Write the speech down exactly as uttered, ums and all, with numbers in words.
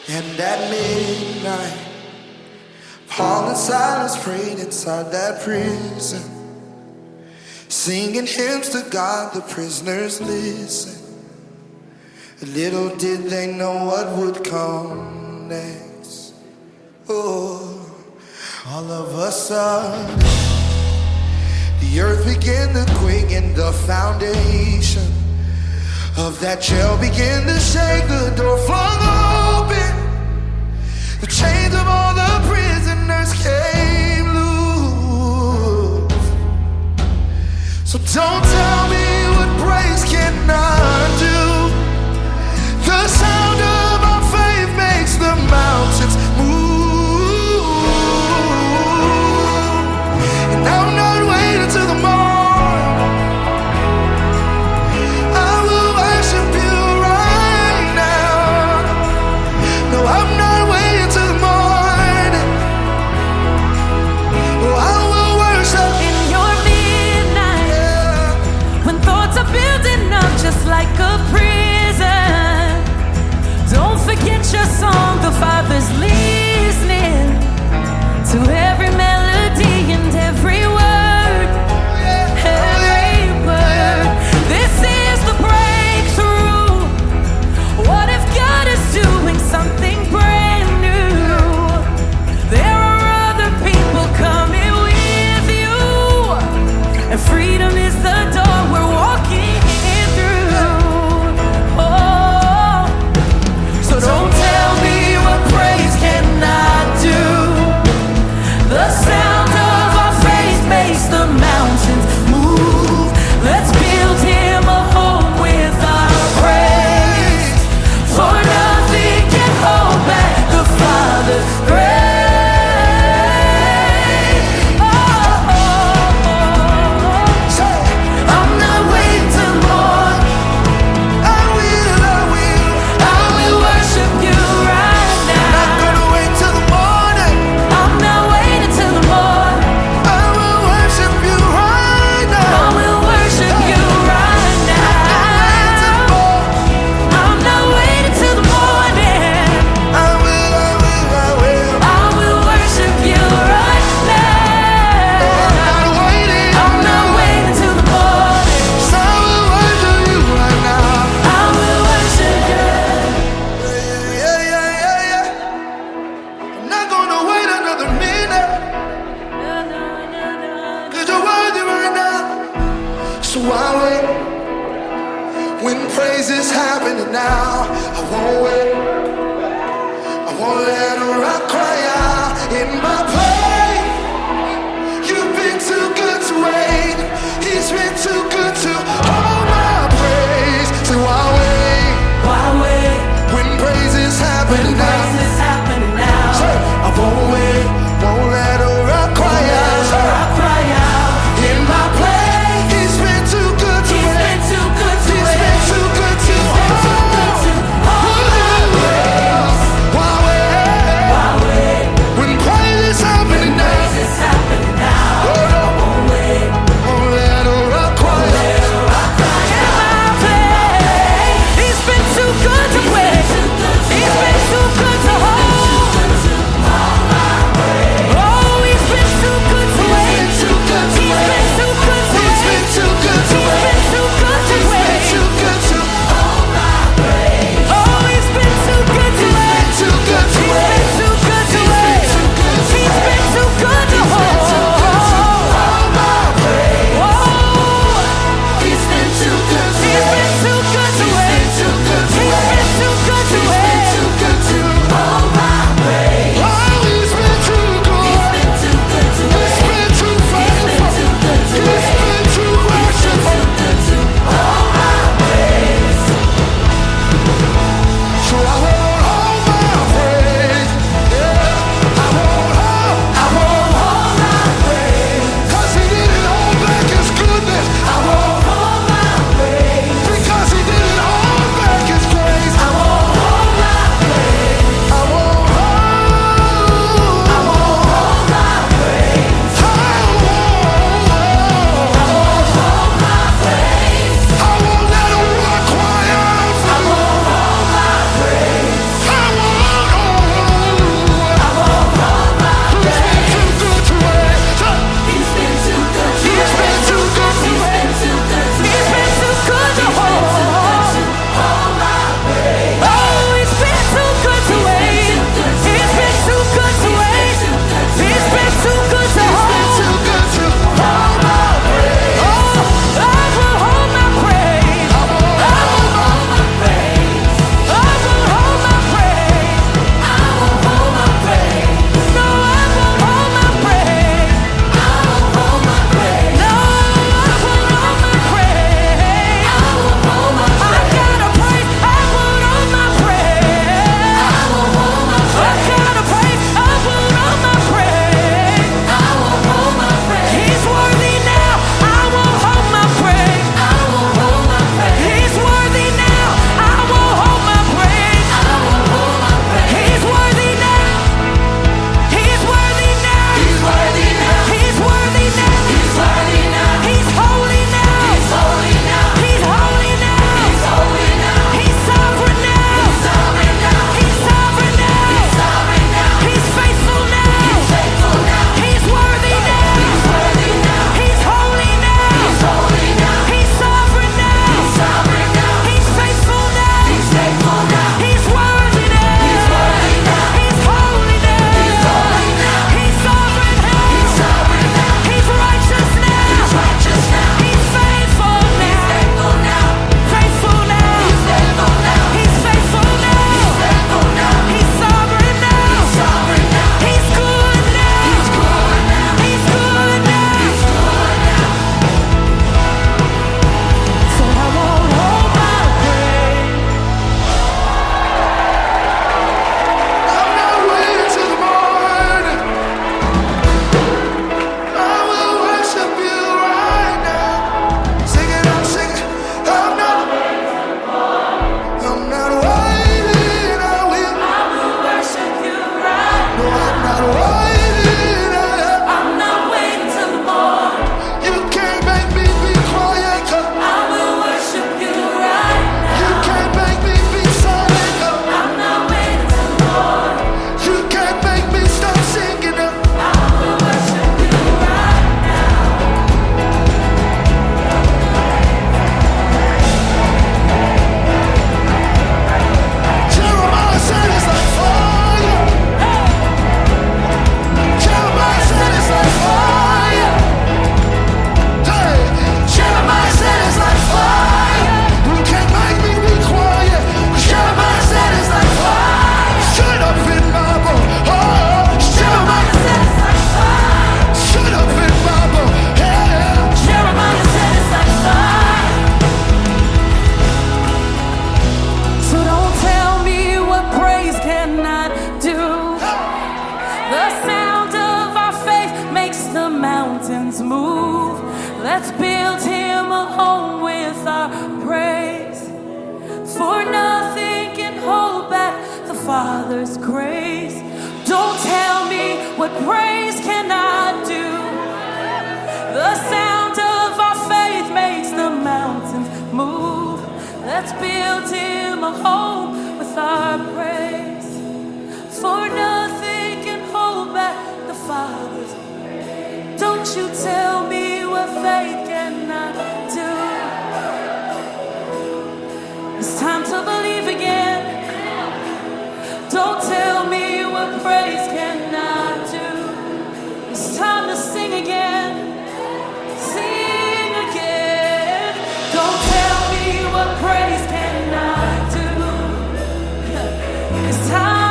And at midnight, Paul and Silas prayed inside that prison, singing hymns to God, the prisoners listened. Little did they know what would come next. Oh, all of a sudden, the earth began to quake and the foundation of that jail began to shake. The door flung open, the chains of all the prisoners came loose. So don't tell me what praise cannot do. The sound of our faith makes the mountains move. And I'm not waiting till the morning. I will worship you right now. Father's grace. Don't tell me what praise cannot do. The sound of our faith makes the mountains move. Let's build him a home with our praise. For nothing can hold back the Father's grace. Don't you tell me what faith cannot do. It's time to believe again. Don't tell me what praise cannot do. It's time to sing again. Sing again. Don't tell me what praise cannot do. It's time.